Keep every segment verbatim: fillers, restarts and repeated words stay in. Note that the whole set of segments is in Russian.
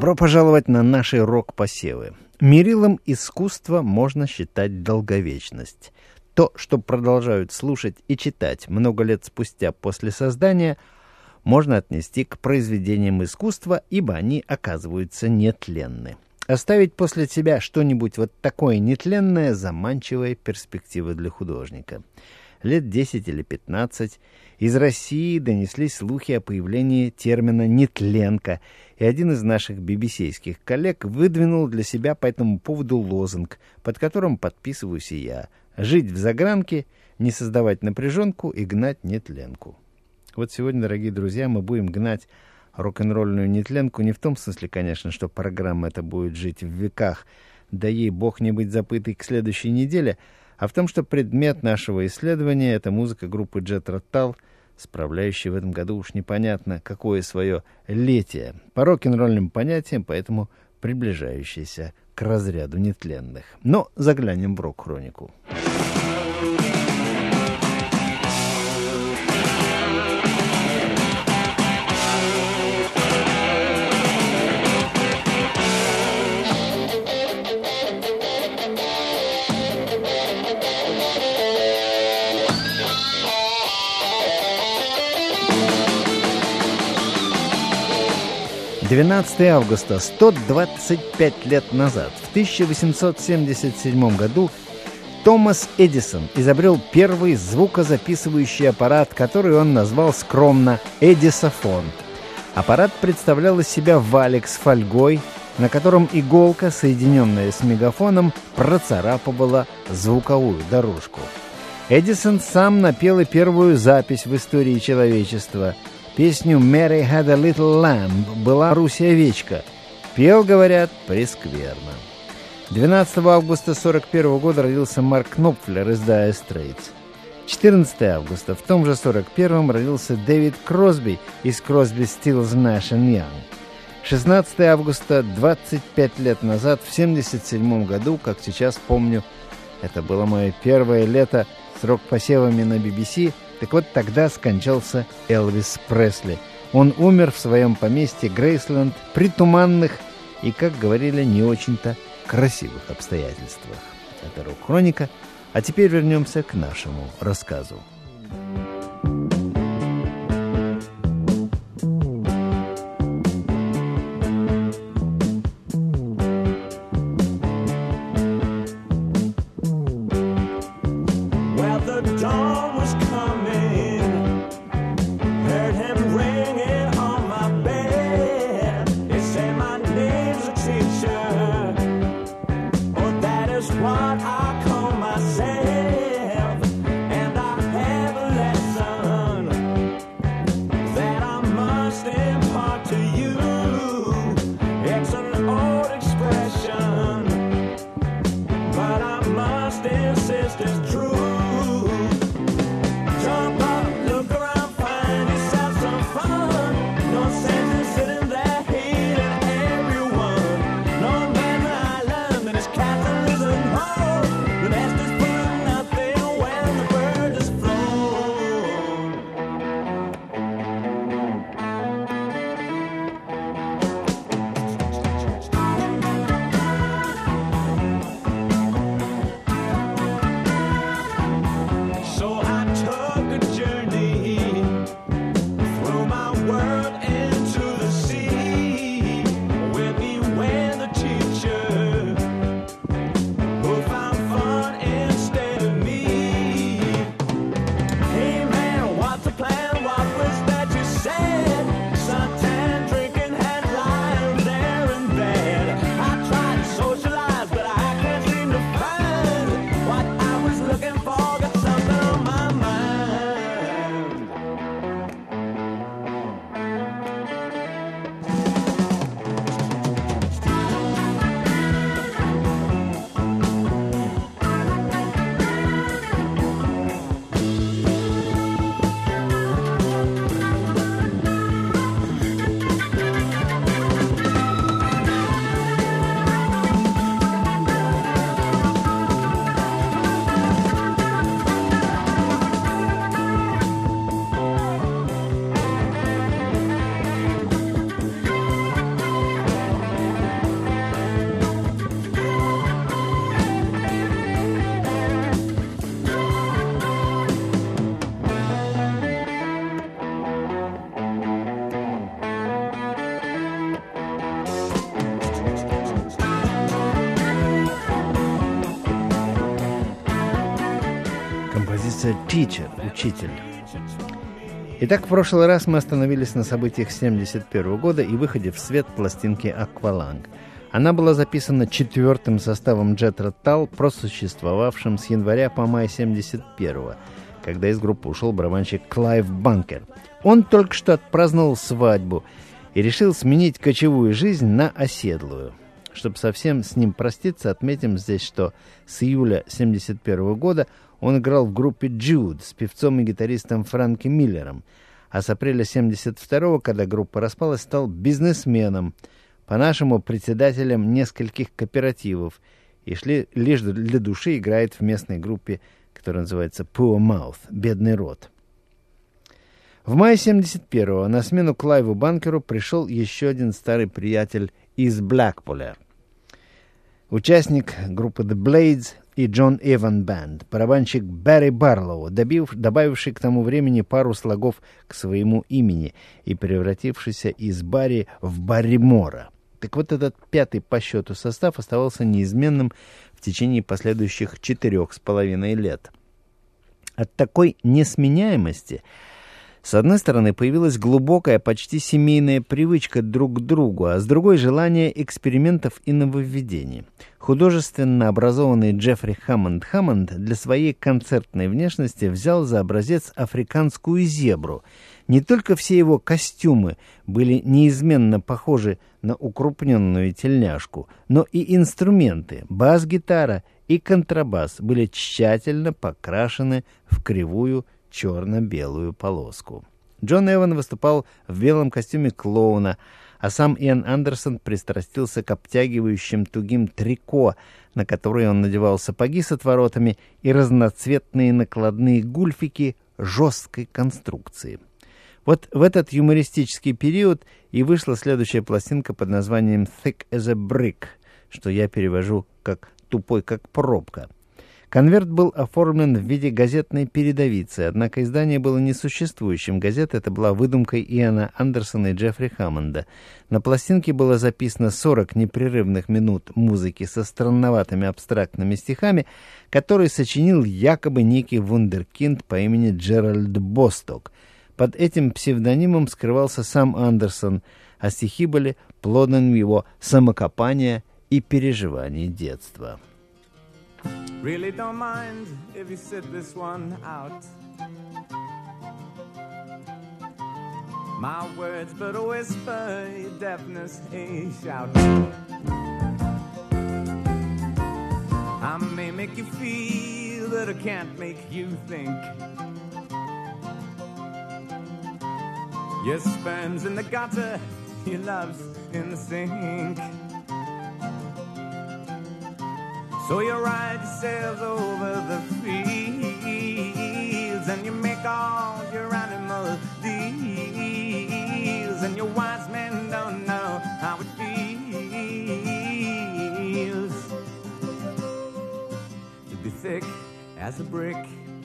Добро пожаловать на наши рок-посевы. Мерилом искусства можно считать долговечность. То, что продолжают слушать и читать много лет спустя после создания, можно отнести к произведениям искусства, ибо они оказываются нетленны. Оставить после себя что-нибудь вот такое нетленное – заманчивая перспектива для художника. Лет десять или пятнадцать из России донеслись слухи о появлении термина «нетленка», и один из наших бибисейских коллег выдвинул для себя по этому поводу лозунг, под которым подписываюсь и я: «Жить в загранке, не создавать напряженку и гнать нетленку». Вот сегодня, дорогие друзья, мы будем гнать рок-н-ролльную нетленку не в том смысле, конечно, что программа эта будет жить в веках, да ей бог не быть забытой к следующей неделе, а в том, что предмет нашего исследования — это музыка группы Джethro Tull, справляющая в этом году уж непонятно какое свое летие, по рок-н-ролльным понятиям, поэтому приближающаяся к разряду нетленных. Но заглянем в рок-хронику. двенадцатого августа, сто двадцать пять лет назад, в тысяча восемьсот семьдесят седьмом году, Томас Эдисон изобрел первый звукозаписывающий аппарат, который он назвал скромно «Эдисофон». Аппарат представлял из себя валик с фольгой, на котором иголка, соединенная с мегафоном, процарапывала звуковую дорожку. Эдисон сам напел и первую запись в истории человечества. Песню «Mary had a little lamb» была «Русь овечка». Пел, говорят, прескверно. двенадцатого августа сорок первого года родился Марк Knopfler из Dire Straits. четырнадцатого августа в том же сорок первом родился Дэвид Кросби из Crosby, Stills, Nash and Young. шестнадцатого августа, двадцать пять лет назад, в семьдесят седьмом году, как сейчас помню, это было мое первое лето с рок-посевами на би би си, так вот тогда скончался Элвис Пресли. Он умер в своем поместье Грейсленд при туманных и, как говорили, не очень-то красивых обстоятельствах. Это рок-хроника. А теперь вернемся к нашему рассказу. What I call myself, and I have называется «Teacher», «Учитель». Итак, в прошлый раз мы остановились на событиях семьдесят первого года и выходе в свет пластинки «Акваланг». Она была записана четвертым составом Джетро Тал, просуществовавшим с января по май семьдесят первого, когда из группы ушел барабанщик Клайв Банкер. Он только что отпраздновал свадьбу и решил сменить кочевую жизнь на оседлую. Чтобы совсем с ним проститься, отметим здесь, что с июля семьдесят первого года он играл в группе «Джуд» с певцом и гитаристом Фрэнки Миллером, а с апреля семьдесят второго, когда группа распалась, стал бизнесменом, по-нашему председателем нескольких кооперативов, и шли лишь для души играет в местной группе, которая называется «Poor Mouth» — «Бедный рот». В мае семьдесят первого на смену Клайву Банкеру пришел еще один старый приятель из Блэкпуля, участник группы The Blades и Джон Эван Бэнд, барабанщик Барри Барлоу, добив, добавивший к тому времени пару слогов к своему имени и превратившийся из Барри в Барри Мора. Так вот, этот пятый по счету состав оставался неизменным в течение последующих четырех с половиной лет. От такой несменяемости, с одной стороны, появилась глубокая, почти семейная привычка друг к другу, а с другой — желание экспериментов и нововведений. Художественно образованный Джеффри Хаммонд Хаммонд для своей концертной внешности взял за образец африканскую зебру. Не только все его костюмы были неизменно похожи на укрупненную тельняшку, но и инструменты, бас-гитара и контрабас были тщательно покрашены в кривую черно-белую полоску. Джон Эван выступал в белом костюме клоуна, а сам Иэн Андерсон пристрастился к обтягивающим тугим трико, на которые он надевал сапоги с отворотами и разноцветные накладные гульфики жесткой конструкции. Вот в этот юмористический период и вышла следующая пластинка под названием «Thick as a Brick», что я перевожу как «тупой как пробка». Конверт был оформлен в виде газетной передовицы, однако издание было несуществующим. Газета эта была выдумкой Иэна Андерсона и Джеффри Хаммонда. На пластинке было записано сорок непрерывных минут музыки со странноватыми абстрактными стихами, которые сочинил якобы некий вундеркинд по имени Джеральд Босток. Под этим псевдонимом скрывался сам Андерсон, а стихи были плодом его самокопания и переживаний детства. Really don't mind if you sit this one out. My words but a whisper, your deafness a shout. I may make you feel, but I can't make you think. Your sperm's in the gutter, your love's in the sink. So you ride yourselves over the fields, and you make all your animal deals, and your wise men don't know how it feels to be thick as a brick.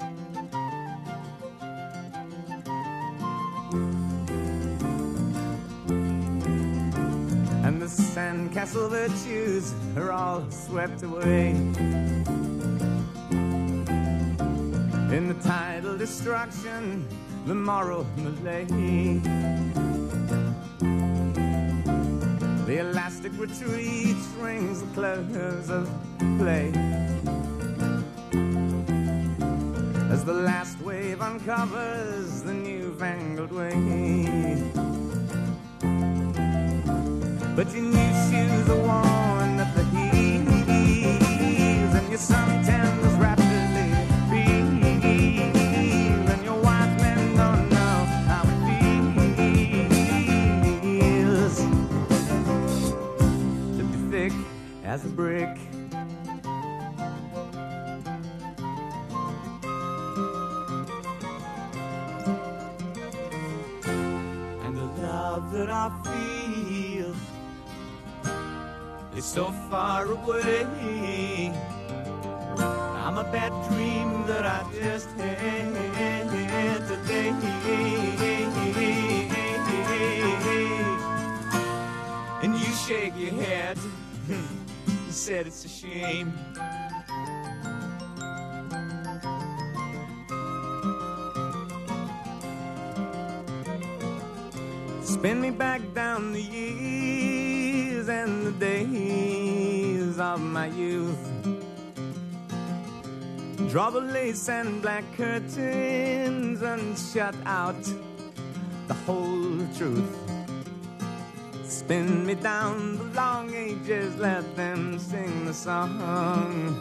And the sandcastle virtues are all swept away in the tidal destruction, the moral malaise. The elastic retreat rings the close of play as the last wave uncovers the newfangled way. But your new shoes are worn at the heels, and your suntans rapidly feel, and your white men don't know how it feels to be thick as a brick. And the love that I feel is so far away. I'm a bad dream that I just had today. And you shake your head, you said it's a shame. Spin me back down the years and the days of my youth. Draw the lace and black curtains and shut out the whole truth. Spin me down the long ages, let them sing the song.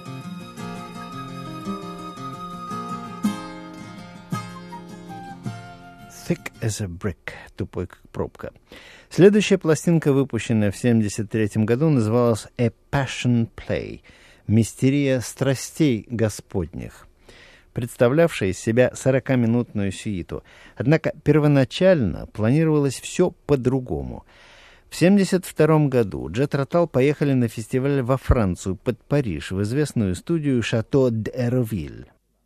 Thick as a brick, тупой как пробка. Следующая пластинка, выпущенная в семьдесят третьем году, называлась A Passion Play — «Мистерия страстей Господних», представлявшая из себя сорокаминутную сюиту. Однако первоначально планировалось все по-другому. В семьдесят втором году Джethro Tull поехали на фестиваль во Францию, под Париж, в известную студию «Шато д'Эровиль».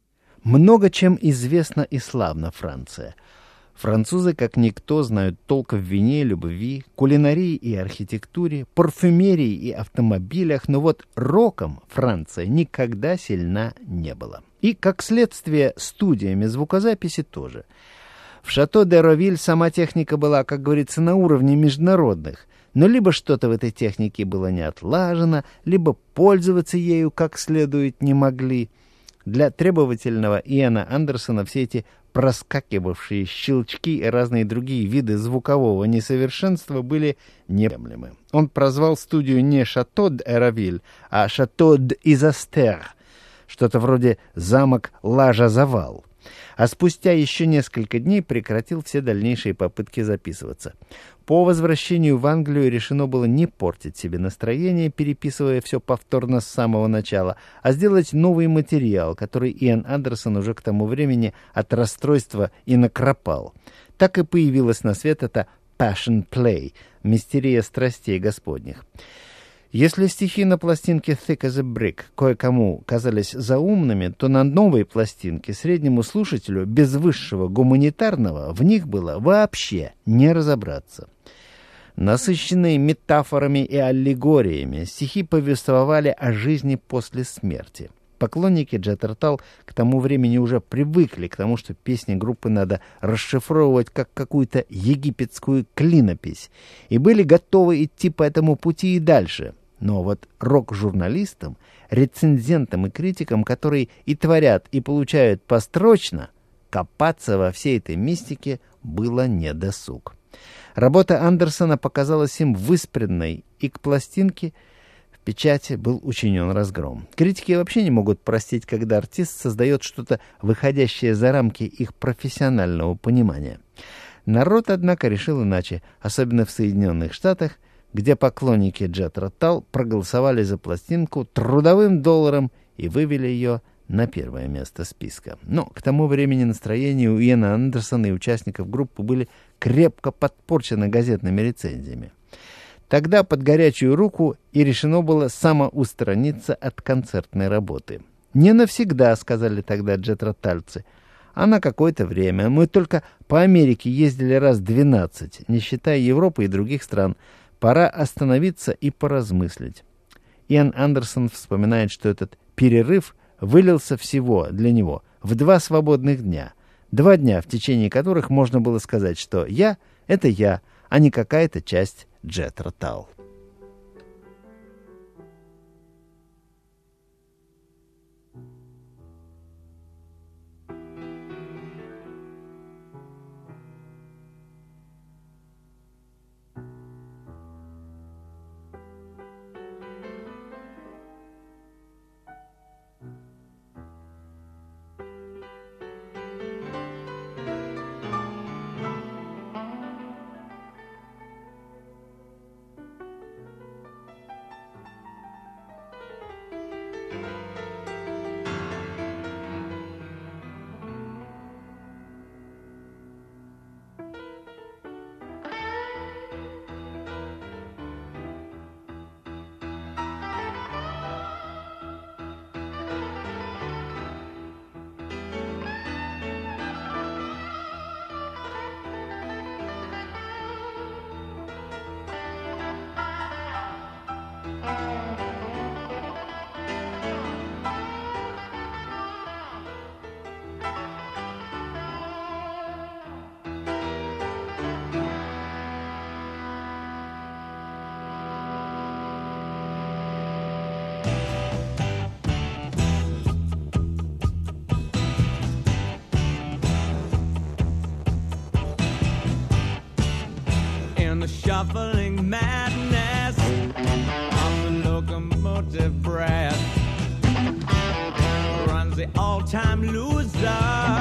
Много чем известна и славна Франция. Французы, как никто, знают толк в вине, любви, кулинарии и архитектуре, парфюмерии и автомобилях, но вот роком Франция никогда сильна не была. И, как следствие, студиями звукозаписи тоже. В «Шато д'Эровиль» сама техника была, как говорится, на уровне международных, но либо что-то в этой технике было не отлажено, либо пользоваться ею как следует не могли. Для требовательного Иэна Андерсона все эти проскакивавшие щелчки и разные другие виды звукового несовершенства были неприемлемы. Он прозвал студию не «Шато д'Эровиль», а «Шато д'Изастер», что-то вроде «замок Ла-Жазавал». А спустя еще несколько дней прекратил все дальнейшие попытки записываться. По возвращению в Англию решено было не портить себе настроение, переписывая все повторно с самого начала, а сделать новый материал, который Иэн Андерсон уже к тому времени от расстройства и накропал. Так и появилась на свет эта «Passion Play» — «Мистерия страстей Господних». Если стихи на пластинке «Thick as a Brick» кое-кому казались заумными, то на новой пластинке среднему слушателю без высшего гуманитарного в них было вообще не разобраться. Насыщенные метафорами и аллегориями, стихи повествовали о жизни после смерти. Поклонники Джethro Tull к тому времени уже привыкли к тому, что песни группы надо расшифровывать как какую-то египетскую клинопись, и были готовы идти по этому пути и дальше. Но вот рок-журналистам, рецензентам и критикам, которые и творят, и получают построчно, копаться во всей этой мистике было недосуг. Работа Андерсона показалась им выспренной, и к пластинке в печати был учинен разгром. Критики вообще не могут простить, когда артист создает что-то, выходящее за рамки их профессионального понимания. Народ, однако, решил иначе, особенно в Соединенных Штатах, где поклонники Джethro Tull проголосовали за пластинку трудовым долларом и вывели ее на первое место списка. Но к тому времени настроения у Иэна Андерсона и участников группы были крепко подпорчены газетными рецензиями. Тогда под горячую руку и решено было самоустраниться от концертной работы. «Не навсегда», — сказали тогда джетротальцы, — «а на какое-то время. Мы только по Америке ездили раз двенадцать, не считая Европы и других стран. Пора остановиться и поразмыслить». Иэн Андерсон вспоминает, что этот перерыв вылился всего для него в два свободных дня. Два дня, в течение которых можно было сказать, что «я» — это я, а не какая-то часть Джethro Tull. the shuffling madness of the locomotive breath runs the all-time loser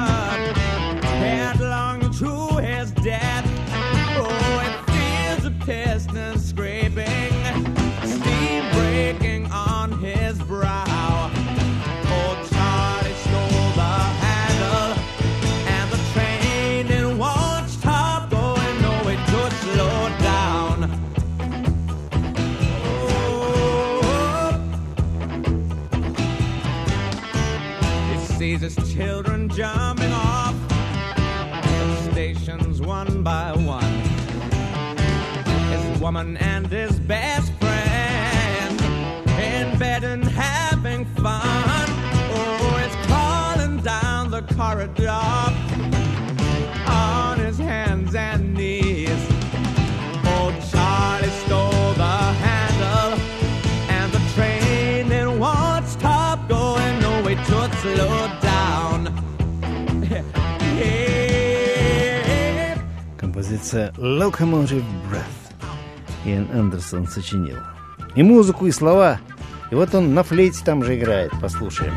headlong to his death. Oh, it feels the piston scraping, steam breaking on his brow. Old Charlie stole the handle, and the train it won't stop going. No, it could slow down. Oh, he sees his children jumping off the stations one by one. His woman and his best friend in bed and having fun. Oh, it's crawling down the corridor on his hands and knees. Old Charlie stole the handle, and the train it won't stop going. No, it should slow down. Yeah. Композиция Locomotive Breath Иэн Андерсон сочинил. И музыку, и слова. И вот он на флейте там же играет. Послушаем.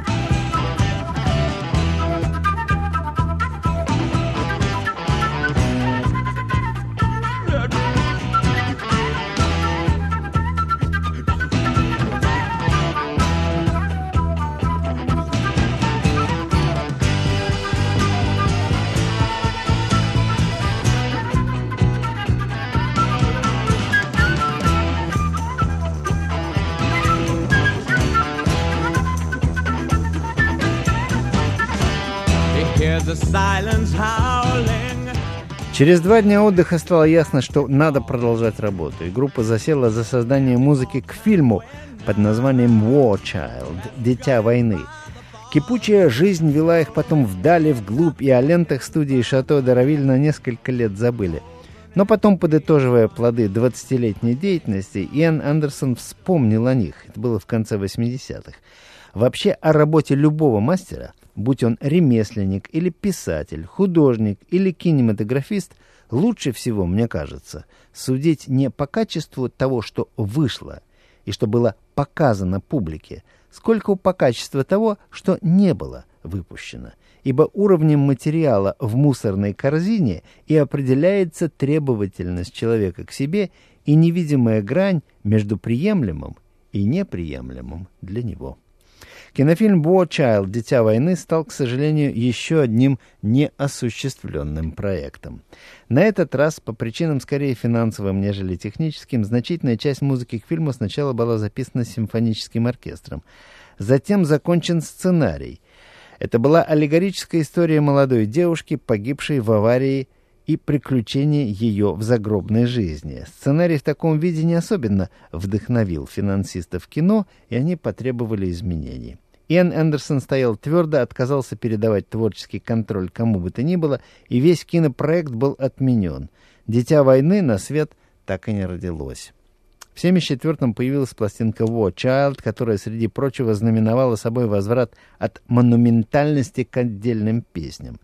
The silence howling. Через два дня отдыха стало ясно, что надо продолжать работу, и группа засела за создание музыки к фильму под названием War Child – «Дитя войны». Кипучая жизнь вела их потом вдали, вглубь, и о лентах студии Шато де Равиль на несколько лет забыли. Но потом, подытоживая плоды двадцатилетней деятельности, Иэн Андерсон вспомнил о них. Это было в конце восьмидесятых. Вообще о работе любого мастера, будь он ремесленник или писатель, художник или кинематографист, лучше всего, мне кажется, судить не по качеству того, что вышло и что было показано публике, сколько по качеству того, что не было выпущено. Ибо уровнем материала в мусорной корзине и определяется требовательность человека к себе и невидимая грань между приемлемым и неприемлемым для него. Кинофильм «War Child. Дитя войны» стал, к сожалению, еще одним неосуществленным проектом. На этот раз, по причинам скорее финансовым, нежели техническим, значительная часть музыки к фильму сначала была записана симфоническим оркестром. Затем закончен сценарий. Это была аллегорическая история молодой девушки, погибшей в аварии, и приключения ее в загробной жизни. Сценарий в таком виде не особенно вдохновил финансистов кино, и они потребовали изменений. Иэн Андерсон стоял твердо, отказался передавать творческий контроль кому бы то ни было, и весь кинопроект был отменен. «Дитя войны» на свет так и не родилось. В семьдесят четвёртом появилась пластинка «War Child», которая, среди прочего, знаменовала собой возврат от монументальности к отдельным песням.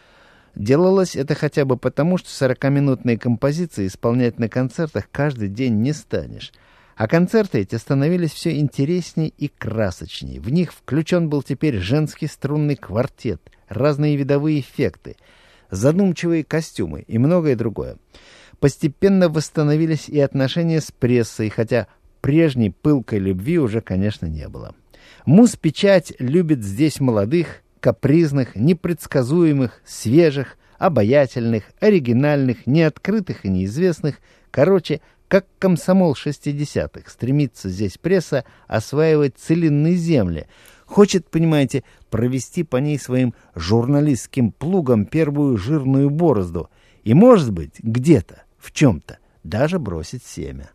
Делалось это хотя бы потому, что сорокаминутные композиции исполнять на концертах каждый день не станешь. А концерты эти становились все интереснее и красочнее. В них включен был теперь женский струнный квартет, разные видовые эффекты, задумчивые костюмы и многое другое. Постепенно восстановились и отношения с прессой, хотя прежней пылкой любви уже, конечно, не было. Муз-печать любит здесь молодых, капризных, непредсказуемых, свежих, обаятельных, оригинальных, неоткрытых и неизвестных. Короче, как комсомол шестидесятых, стремится здесь пресса осваивать целинные земли. Хочет, понимаете, провести по ней своим журналистским плугом первую жирную борозду. И, может быть, где-то, в чем-то, даже бросить семя.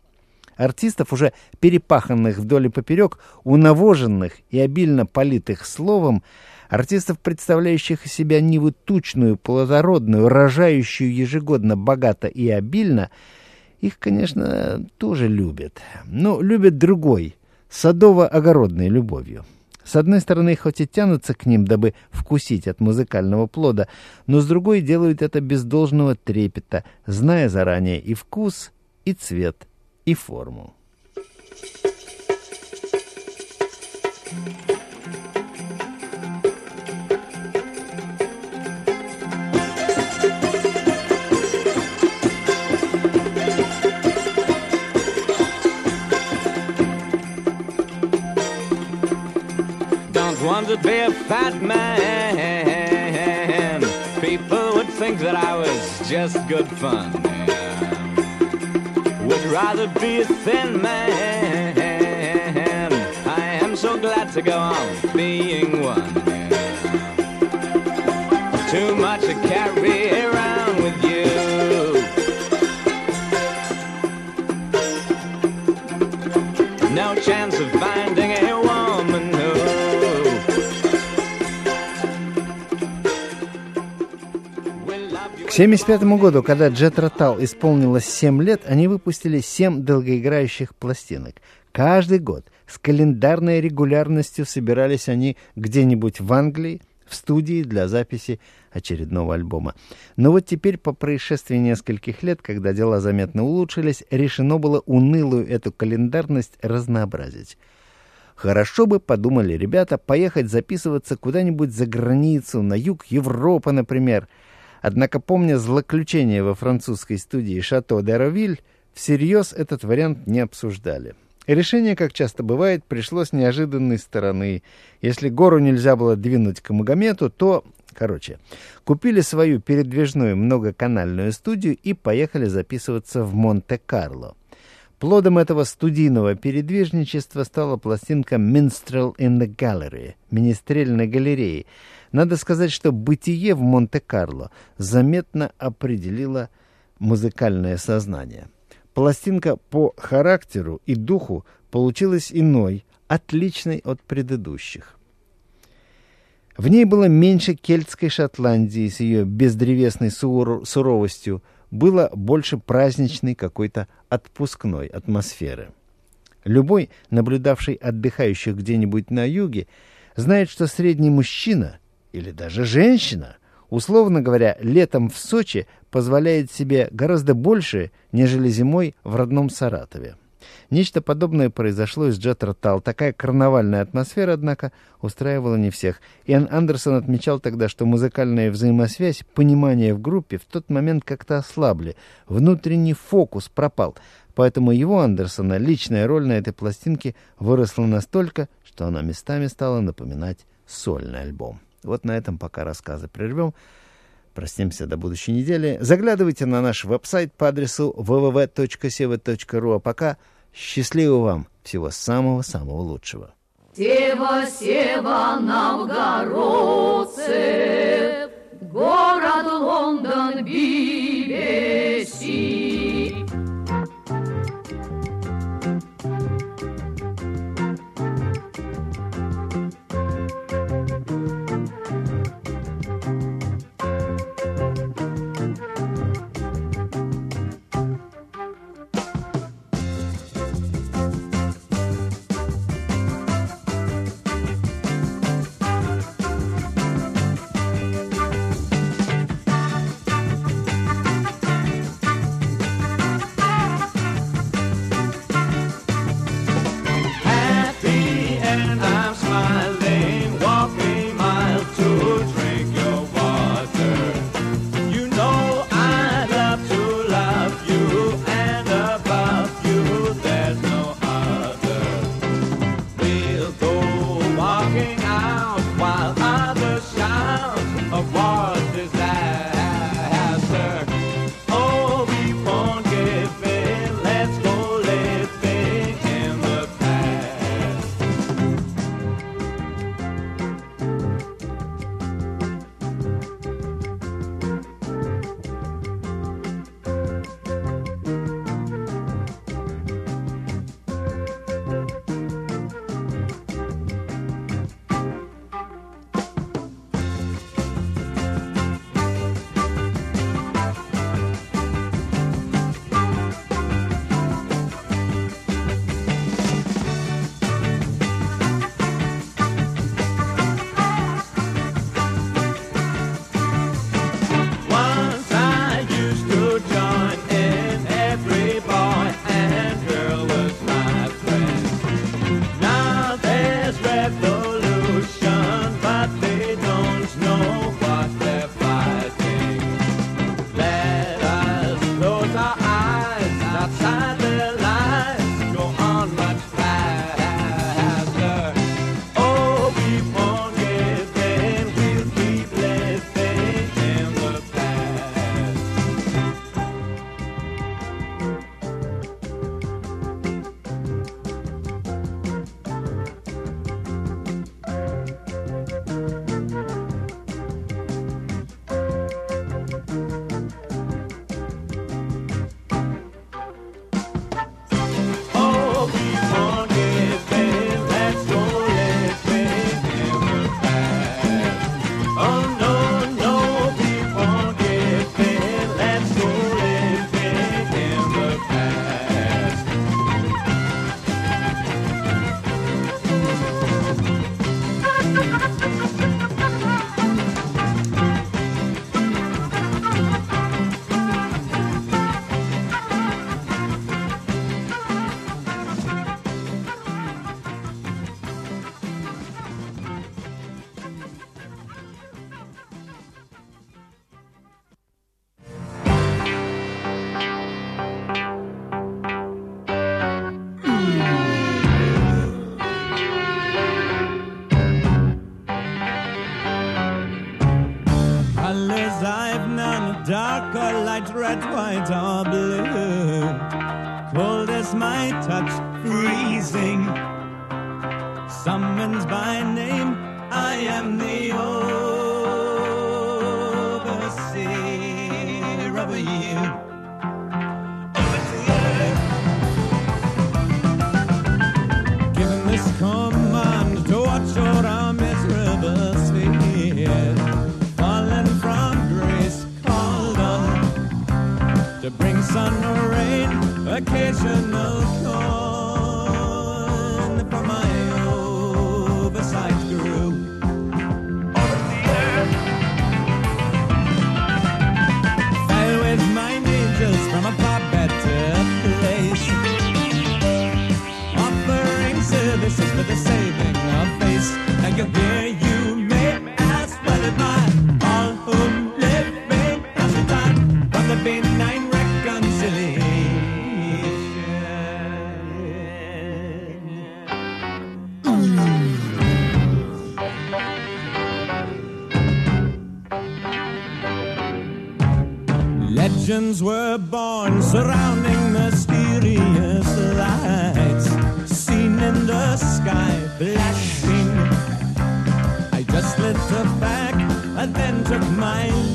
Артистов, уже перепаханных вдоль и поперек, унавоженных и обильно политых словом, артистов, представляющих из себя ниву тучную, плодородную, рожающую ежегодно богато и обильно, их, конечно, тоже любят. Но любят другой, садово-огородной любовью. С одной стороны, хоть и тянутся к ним, дабы вкусить от музыкального плода, но с другой делают это без должного трепета, зная заранее и вкус, и цвет, и форму. Want to be a fat man. People would think that I was just good fun. Would rather be a thin man. I am so glad to go on being one. Too much to carry around with you. No chance of finding a woman who К семьдесят пятому году, когда Джетро Тал исполнилось семь лет, они выпустили семь долгоиграющих пластинок. Каждый год с календарной регулярностью собирались они где-нибудь в Англии, в студии для записи очередного альбома. Но вот теперь, по происшествии нескольких лет, когда дела заметно улучшились, решено было унылую эту календарность разнообразить. Хорошо бы, подумали ребята, поехать записываться куда-нибудь за границу, на юг Европы, например. Однако, помня злоключение во французской студии «Шато де Ровиль», всерьез этот вариант не обсуждали. Решение, как часто бывает, пришло с неожиданной стороны. Если гору нельзя было двинуть к Магомету, то, короче, купили свою передвижную многоканальную студию и поехали записываться в Монте-Карло. Плодом этого студийного передвижничества стала пластинка «Minstrel in the Gallery» — «Министрель на галерее». Надо сказать, что бытие в Монте-Карло заметно определило музыкальное сознание. Пластинка по характеру и духу получилась иной, отличной от предыдущих. В ней было меньше кельтской Шотландии с ее бездревесной суро- суровостью, было больше праздничной какой-то отпускной атмосферы. Любой, наблюдавший отдыхающих где-нибудь на юге, знает, что средний мужчина или даже женщина, условно говоря, летом в Сочи позволяет себе гораздо больше, нежели зимой в родном Саратове. Нечто подобное произошло и с Джетро Тал. Такая карнавальная атмосфера, однако, устраивала не всех. Иэн Андерсон отмечал тогда, что музыкальная взаимосвязь, понимание в группе в тот момент как-то ослабли. Внутренний фокус пропал. Поэтому его, Андерсона, личная роль на этой пластинке выросла настолько, что она местами стала напоминать сольный альбом. Вот на этом пока рассказы прервем. Простимся до будущей недели. Заглядывайте на наш веб-сайт по адресу дабл ю дабл ю дабл ю точка севет точка ру. А пока счастливо вам. Всего самого-самого лучшего. Сева, Сева, новгородцы, город Лондон, би би си. I've none, dark or light, red, white or blue. Cold as my touch, freezing. Summons by name, I am the overseer of you. Overseer. Given this command to watch o'er our miserable sphere, fallen from grace, called on to bring sun or rain, occasional corn from my oversight grew. Overseer. Fell with mine angels from a far better place, offering services for the saving of face. Now you hear, you may as well admire all who live may pass the time from the benign reconciliation. Legends were born surrounding mysterious lights, seen in the sky flashing. I just lit a back and then took my